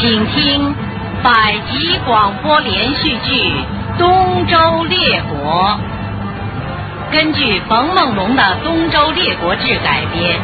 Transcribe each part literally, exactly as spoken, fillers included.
请听百集广播连续剧《东周列国》，根据冯梦龙的《东周列国志》改编。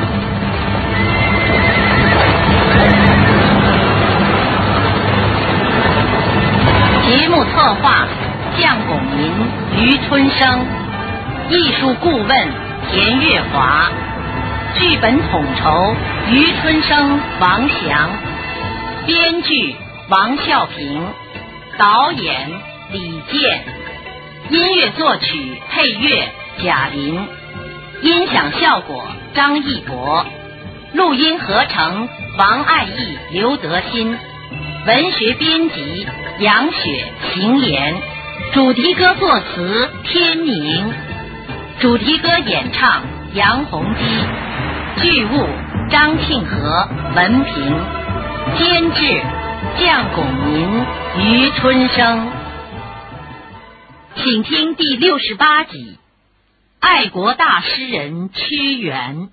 节目策划向拱民、余春生，艺术顾问田月华，剧本统筹余春生、王翔，编剧王孝平，导演李健，音乐作曲配乐贾玲，音响效果张义博，录音合成王爱义、刘德新，文学编辑杨雪、秦岩，主题歌作词天宁，主题歌演唱杨洪基，剧务张庆和、文平，监制向拱民、余春生。请听第六十八集，爱国大诗人屈原。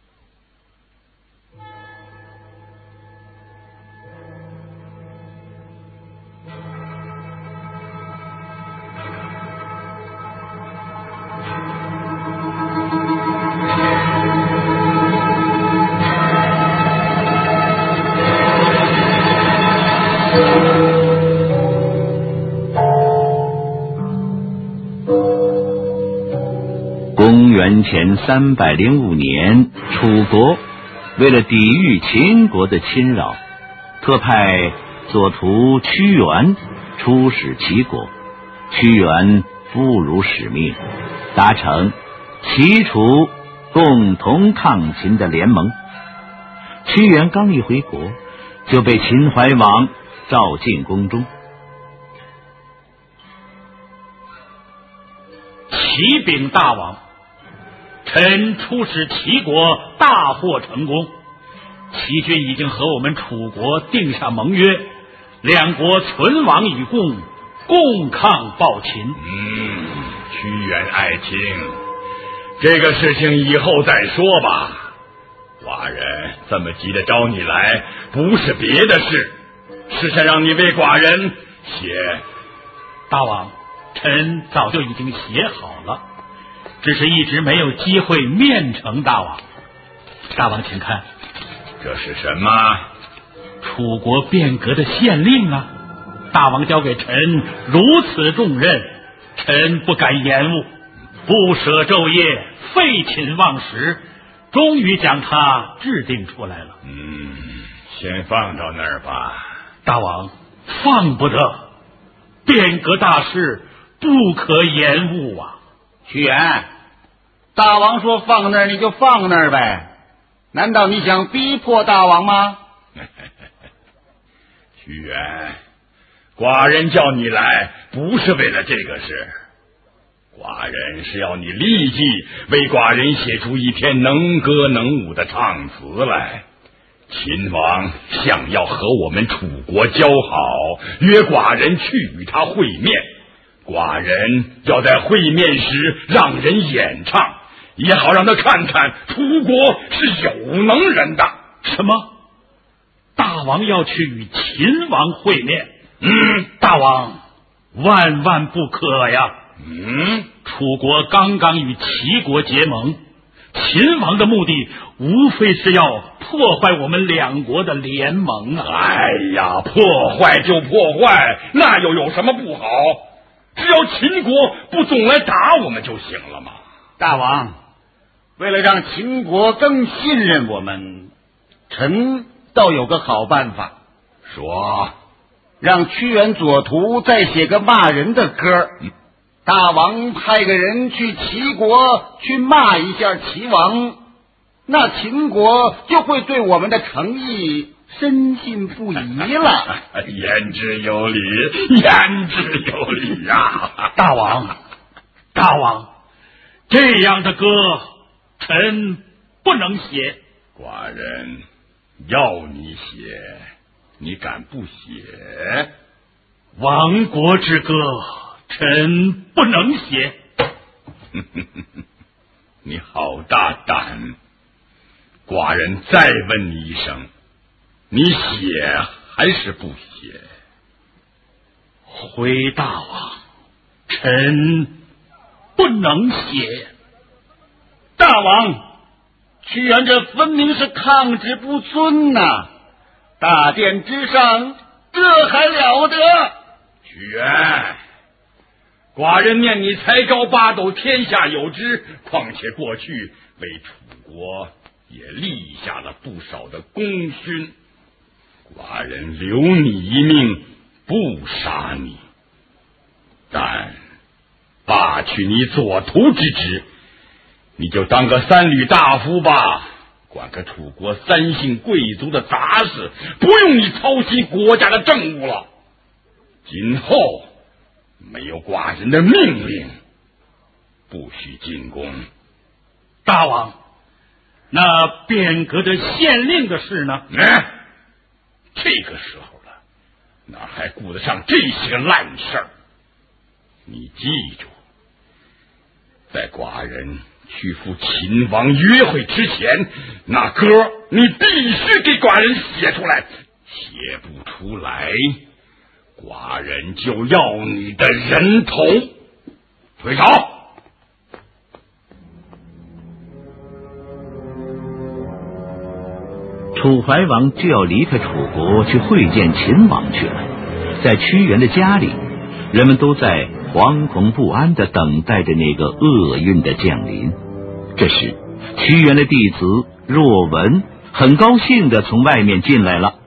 公元前三百零五年，楚国为了抵御秦国的侵扰，特派左徒屈原出使齐国。屈原不辱使命，达成齐楚共同抗秦的联盟。屈原刚一回国，就被秦怀王召进宫中。 启禀大王，臣出使齐国大获成功，齐军已经和我们楚国订上盟约，两国存亡与共，共抗暴秦。 嗯，屈原爱卿，这个事情以后再说吧。寡人这么急着招你来，不是别的事，是想让你为寡人写。 大王，臣早就已经写好了，只是一直没有机会面呈大王。大王请看， 这是什么？ 楚国变革的县令啊！大王交给臣如此重任，臣不敢延误，不舍昼夜，废寝忘食，终于将它制定出来了。 嗯，先放到那儿吧。 大王，放不得，变革大事不可延误啊！ 屈原，大王说放那儿你就放那儿呗，难道你想逼迫大王吗？ 屈原，寡人叫你来不是为了这个事，寡人是要你立即为寡人写出一篇能歌能舞的唱词来。秦王想要和我们楚国交好，约寡人去与他会面，寡人要在会面时让人演唱，也好让他看看楚国是有能人的。 什么？大王要去与秦王会面？ 嗯， 大王万万不可呀！ 嗯， 楚国刚刚与齐国结盟，秦王的目的无非是要破坏我们两国的联盟啊！ 哎呀，破坏就破坏，那又有什么不好？只要秦国不总来打我们就行了嘛。 大王，为了让秦国更信任我们，臣倒有个好办法。 说， 让屈原左徒再写个骂人的歌，嗯，大王派个人去齐国去骂一下齐王，那秦国就会对我们的诚意深信不疑了。 言之有理，言之有理呀、啊！ 大王，大王，这样的歌臣不能写。 寡人要你写，你敢不写？ 亡国之歌臣不能写。 你好大胆！寡人再问你一声，你写还是不写？ 回大王，臣不能写。 大王，屈原这分明是抗旨不遵呐、啊！大殿之上，这还了得？ 屈原，寡人念你才高八斗，天下有之，况且过去为楚国也立下了不少的功勋，寡人留你一命，不杀你，但罢去你左徒之职，你就当个三闾大夫吧，管个楚国三姓贵族的杂事，不用你操心国家的政务了。今后没有寡人的命令，不许进宫。 大王，那变革的县令的事呢？ 哎，这个时候了，哪还顾得上这些个烂事儿？你记住，在寡人去赴秦王约会之前，那歌你必须给寡人写出来，写不出来，寡人就要你的人头。退朝。 楚怀王就要离开楚国去会见秦王去了，在屈原的家里，人们都在惶恐不安地等待着那个厄运的降临。这时，屈原的弟子若文很高兴地从外面进来了。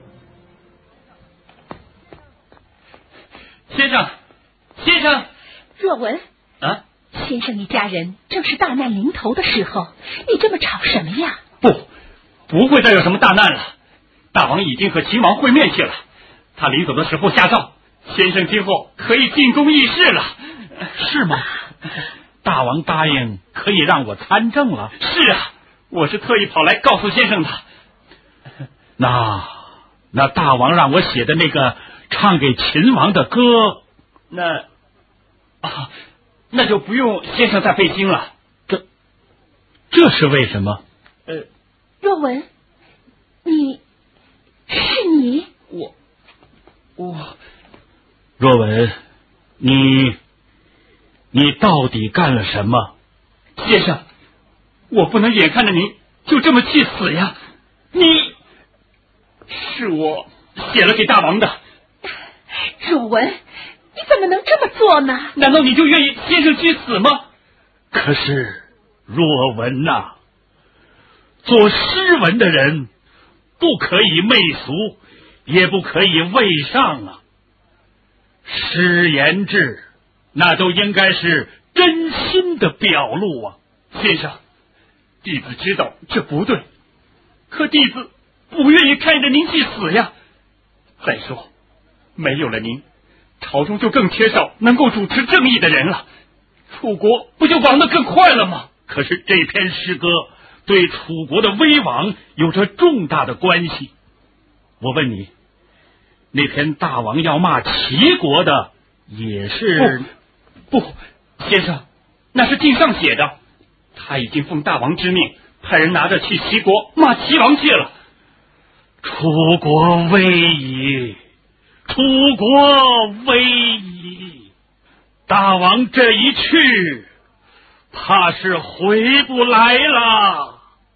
先生，先生， 若文啊， 先生一家人正是大难临头的时候，你这么吵什么呀？ 不，不会再有什么大难了。大王已经和秦王会面去了，他临走的时候下诏，先生今后可以进宫议事了。是吗？大王答应可以让我参政了。是啊，我是特意跑来告诉先生的。那那大王让我写的那个唱给秦王的歌，那啊，那就不用先生再费心了。这这是为什么？呃， 若文，你是你？ 我我若文，你你到底干了什么？先生，我不能眼看着您就这么去死呀！你是我写了给大王的。 若文，你怎么能这么做呢？ 难道你就愿意先生去死吗？可是若文呐、啊，做诗文的人不可以媚俗，也不可以畏上啊。诗言志那都应该是真心的表露啊。先生，弟子知道这不对，可弟子不愿意看着您去死呀。再说没有了您，朝中就更缺少能够主持正义的人了，楚国不就亡得更快了吗？可是这篇诗歌对楚国的危亡有着重大的关系。我问你，那篇大王要骂齐国的也是？不不，先生，那是敬上写的，他已经奉大王之命派人拿着去齐国骂齐王去了。楚国危矣，楚国危矣！大王这一去，怕是回不来了。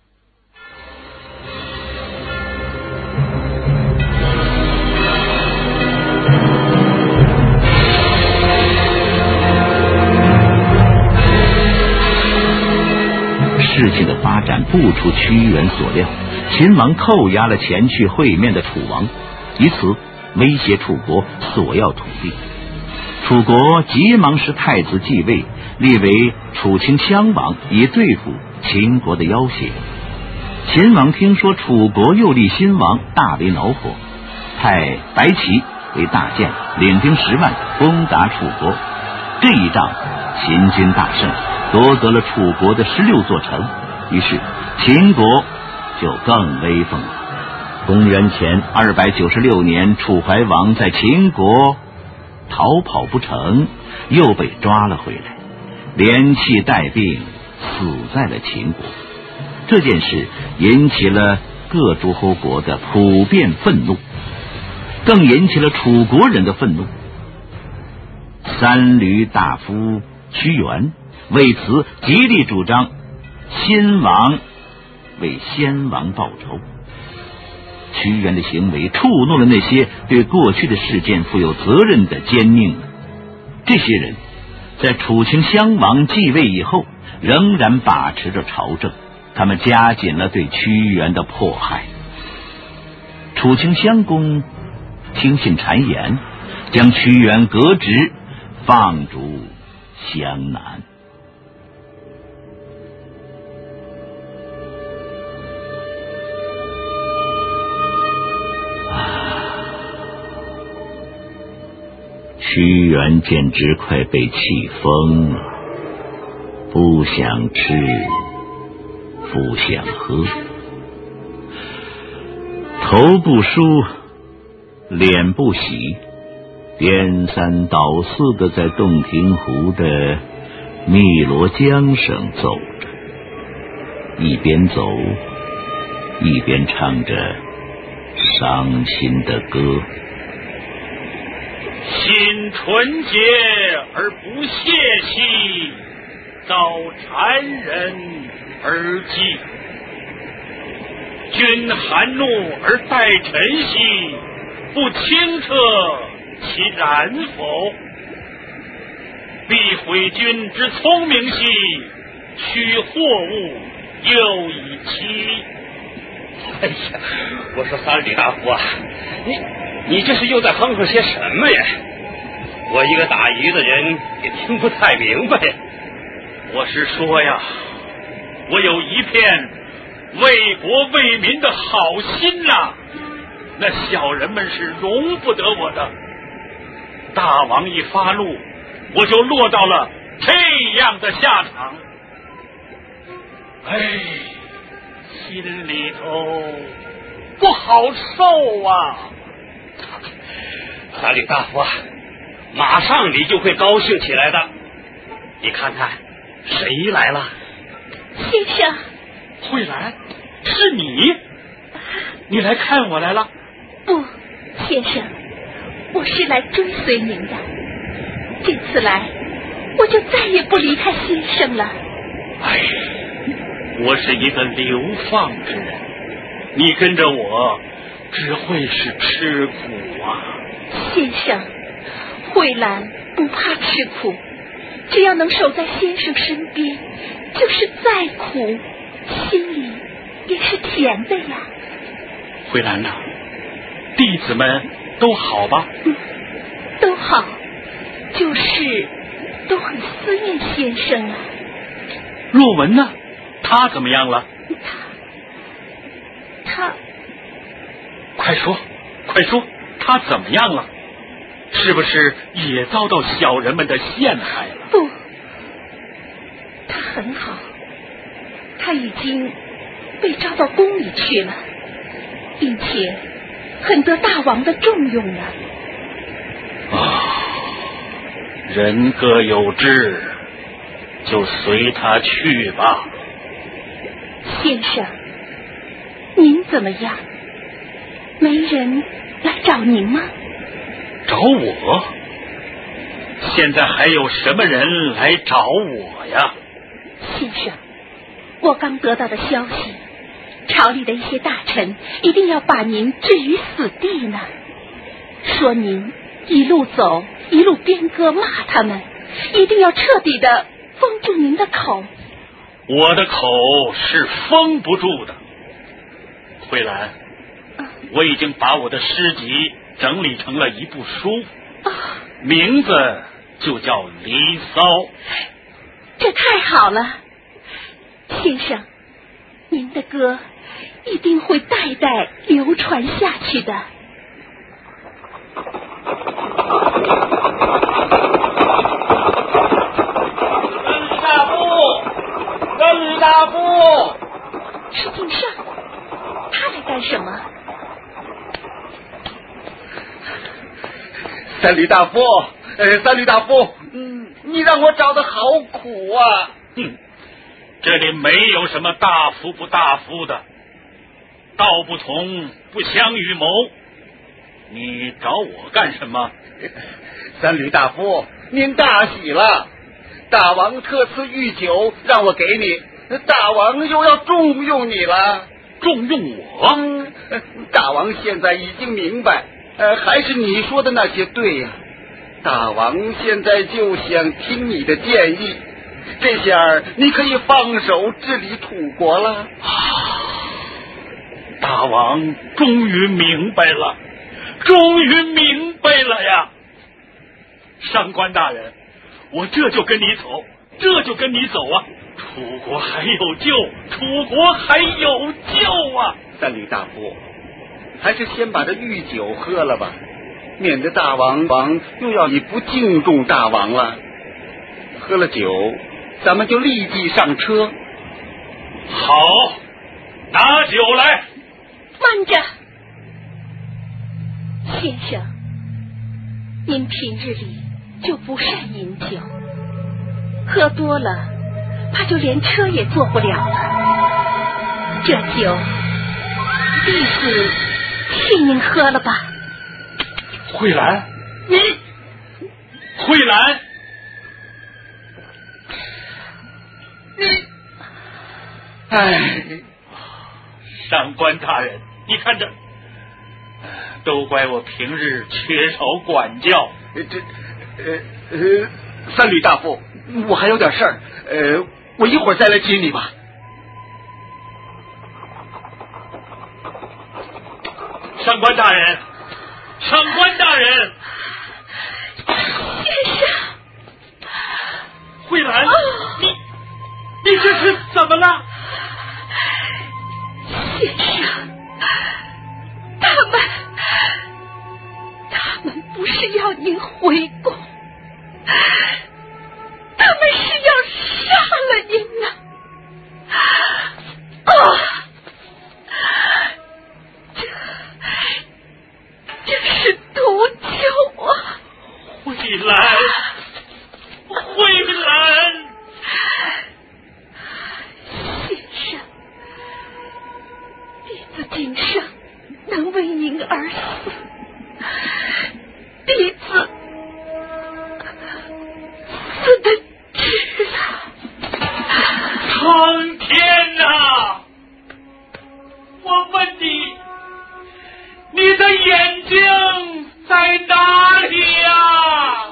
事情的发展不出屈原所料，秦王扣押了前去会面的楚王，以此威胁楚国索要土地。楚国急忙使太子继位，立为楚顷襄王，以对付秦国的要挟。秦王听说楚国又立新王，大为恼火，派白起为大将，领兵十万攻打楚国。这一仗秦军大胜，夺得了楚国的十六座城，于是秦国就更威风了。公元前二百九十六年，楚怀王在秦国逃跑不成，又被抓了回来，连气带病死在了秦国。这件事引起了各诸侯国的普遍愤怒。 更引起了楚国人的愤怒。三闾大夫屈原为此极力主张先王为先王报仇。屈原的行为触怒了那些对过去的事件负有责任的奸佞们。这些人在楚顷襄王继位以后仍然把持着朝政，他们加紧了对屈原的迫害。楚顷襄公听信谗言，将屈原革职，放逐湘南。屈原简直快被气疯了，不想吃，不想喝，头不梳，脸不洗，颠三倒四的在洞庭湖的汨罗江上走着，一边走一边唱着伤心的歌。 心纯洁而不泄气，遭谗人而祭。君含怒而待臣兮，不清澈其然否？必毁君之聪明兮，取货物又以期。 哎呀，我说三闾大夫啊，你你这是又在哼哼些什么呀？我一个打鱼的人也听不太明白。 我是说呀，我有一片为国为民的好心呐、啊，那小人们是容不得我的。大王一发怒，我就落到了这样的下场。哎，心里头不好受啊！ 三闾大夫啊，马上你就会高兴起来的。你看看谁来了？ 先生。 慧兰，是你？你来看我来了？ 不，先生，我是来追随您的。这次来，我就再也不离开先生了。 哎，我是一个流放之人，你跟着我，只会是吃苦啊。 先生，慧兰不怕吃苦，只要能守在先生身边，就是再苦，心里也是甜的呀。 慧兰呐，弟子们都好吧？ 嗯，都好，就是都很思念先生啊。 若文呢？他怎么样了？ 他他快说快说，他怎么样了？是不是也遭到小人们的陷害了？ 不，他很好，他已经被招到宫里去了，并且很得大王的重用了。 啊，人各有志，就随他去吧。 先生，您怎么样？没人来找您吗？ 找我？现在还有什么人来找我呀？ 先生，我刚得到的消息，朝里的一些大臣一定要把您置于死地呢，说您一路走一路鞭歌骂他们，一定要彻底的封住您的口。 我的口是封不住的。慧兰，啊，我已经把我的诗集整理成了一部书，啊，名字就叫《离骚》。 这太好了，先生，您的歌一定会代代流传下去的。 大夫，三闾大夫， 是敬上，他来干什么？ 三闾大夫，呃，三闾大夫，嗯，你让我找的好苦啊！ 嗯，这里没有什么大夫不大夫的，道不同不相与谋。 你找我干什么？ 三闾大夫，您大喜了，大王特赐御酒让我给你，大王又要重用你了。 重用我？ 嗯，大王现在已经明白，呃，还是你说的那些对呀、啊。大王现在就想听你的建议，这下你可以放手治理土国了。 大王终于明白了，终于明白了呀！上官大人，我这就跟你走，这就跟你走啊！楚国还有救，楚国还有救啊！ 三闾大夫，还是先把这御酒喝了吧，免得大王王又要你不敬重大王了。喝了酒，咱们就立即上车。 好，拿酒来。 慢着，先生，您平日里就不善饮酒，喝多了怕就连车也坐不了了。这酒弟子替您喝了吧。 慧兰，你慧兰，你， 哎， 上官大人，你看这，都怪我平日缺少管教。 这呃呃，三闾大夫，我还有点事儿，呃，我一会儿再来接你吧。 上官大人，上官大人， 先生， 慧兰，你你这是怎么了？ 先生，他们他们不是要您回宫，他们是要杀了您呢！啊，这这是毒酒啊！ 慧兰，慧兰， 先生，弟子今生能为您而死，弟子死的值了。 苍天哪！我问你，你的眼睛在哪里呀？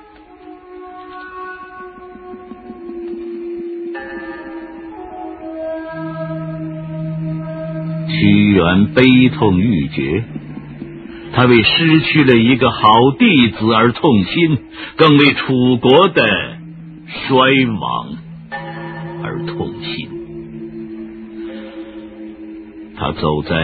屈原悲痛欲绝，他为失去了一个好弟子而痛心，更为楚国的衰亡而痛心。他走在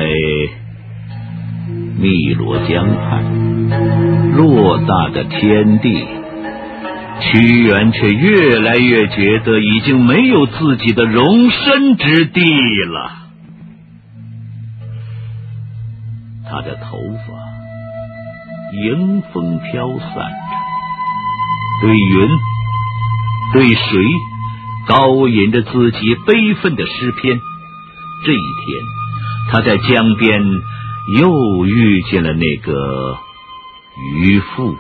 汨罗江畔，偌大的天地，屈原却越来越觉得已经没有自己的容身之地了。他的头发迎风飘散着，对云对水高吟着自己悲愤的诗篇。这一天，他在江边又遇见了那个渔夫。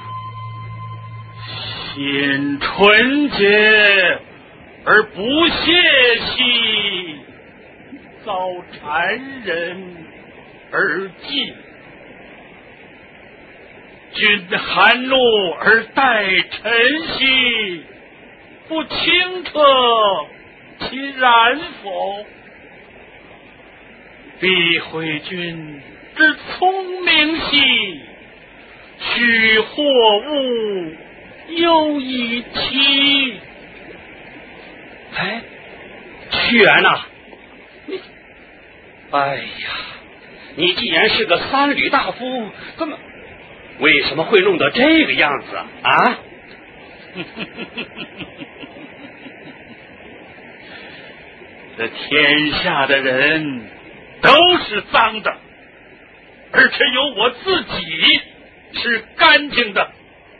心纯洁而不泄气，遭谗人而祭，君含怒而待臣兮，不清澈其然否？必会君之聪明兮，许货物忧以期。 哎，屈原呐、啊，你，哎呀，你既然是个三闾大夫，怎么为什么会弄得这个样子啊？ 这天下的人都是脏的，而只有我自己是干净的。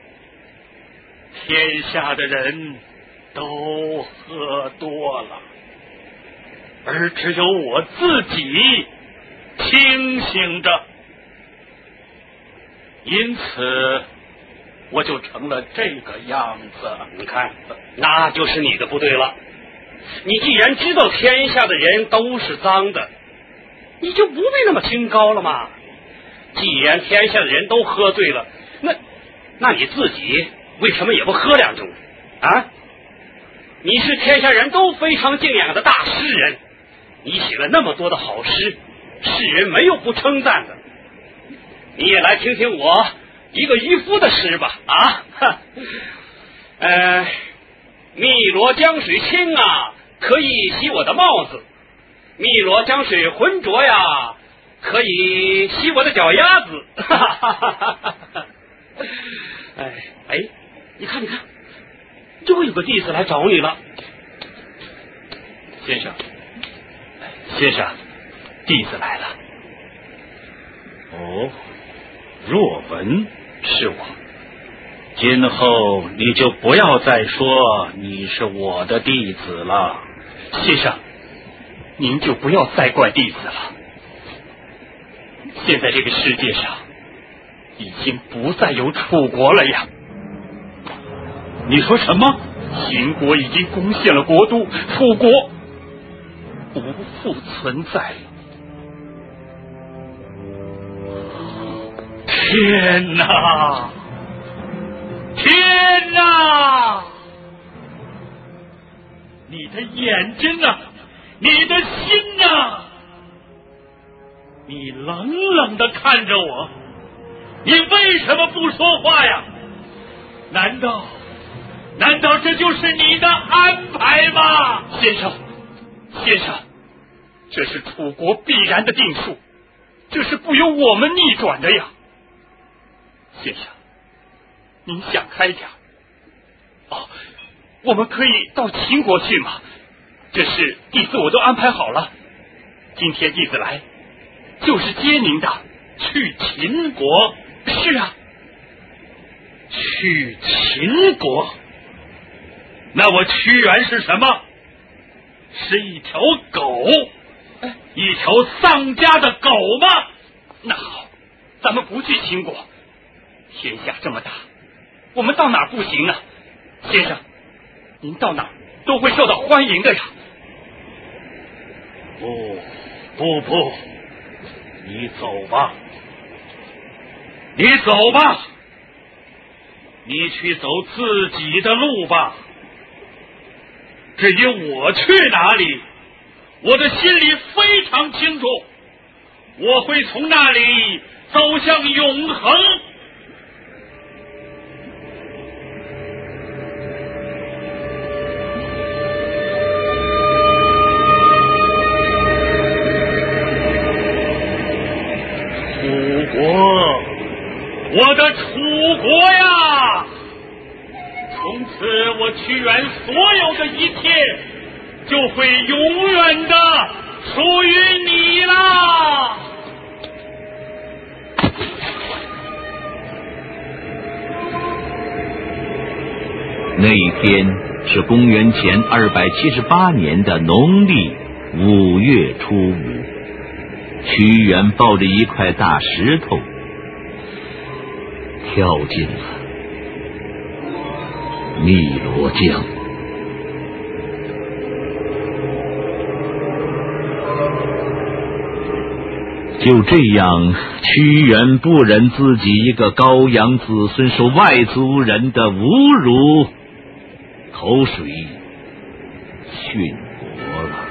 天下的人都喝多了，而只有我自己清醒着。 因此我就成了这个样子。 你看，那就是你的不对了。你既然知道天下的人都是脏的，你就不必那么清高了嘛。既然天下的人都喝醉了，那那你自己为什么也不喝两盅啊？你是天下人都非常敬仰的大诗人，你写了那么多的好诗，世人没有不称赞的。你也来听听我一个渔夫的诗吧。啊，呃，汨罗江水清啊，可以洗我的帽子；汨罗江水浑浊呀，可以洗我的脚丫子。哎哎，你看你看，又有个弟子来找你了。 先生，先生，弟子来了。 哦，若文是我，今后你就不要再说你是我的弟子了。 先生，您就不要再怪弟子了。现在这个世界上已经不再有楚国了呀。 你说什么？ 秦国已经攻陷了国都，楚国不复存在了。天哪！天哪！你的眼睛啊，你的心啊，你冷冷地看着我，你为什么不说话呀？难道难道这就是你的安排吗？先生，先生，这是楚国必然的定数，这是不由我们逆转的呀。先生，您想开点。哦，我们可以到秦国去吗？这事弟子我都安排好了，今天弟子来就是接您的，去秦国。是啊，去秦国。那我屈原是什么？是一条狗，一条丧家的狗吗？那好，咱们不去秦国。天下这么大，我们到哪儿不行呢？先生，您到哪儿都会受到欢迎的呀。 不不不，你走吧，你走吧，你去走自己的路吧。至于我去哪里，我的心里非常清楚，我会从那里走向永恒。楚国，我的楚国呀！从此我屈原所有的一切就会永远的属于你啦。 那一天是公元前二百七十八年的农历五月初五，屈原抱着一块大石头跳进了汨罗江。就这样，屈原不忍自己一个高阳子孙受外族人的侮辱，投水殉国了。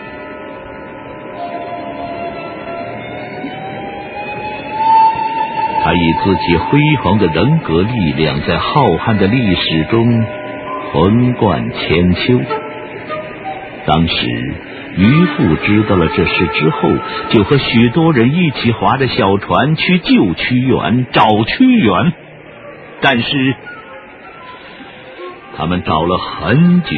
他以自己辉煌的人格力量，在浩瀚的历史中横贯千秋。当时渔父知道了这事之后，就和许多人一起划着小船去救屈原，找屈原。但是他们找了很久，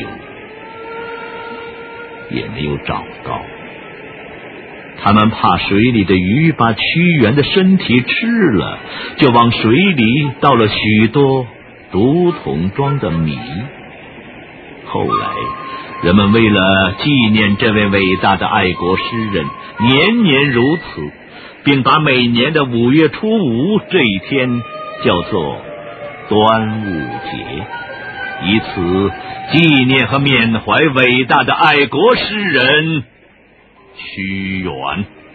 也没有找到。他们怕水里的鱼把屈原的身体吃了，就往水里倒了许多竹筒装的米。后来人们为了纪念这位伟大的爱国诗人，年年如此， 并把每年的五月初五这一天叫做端午节，以此纪念和缅怀伟大的爱国诗人屈原。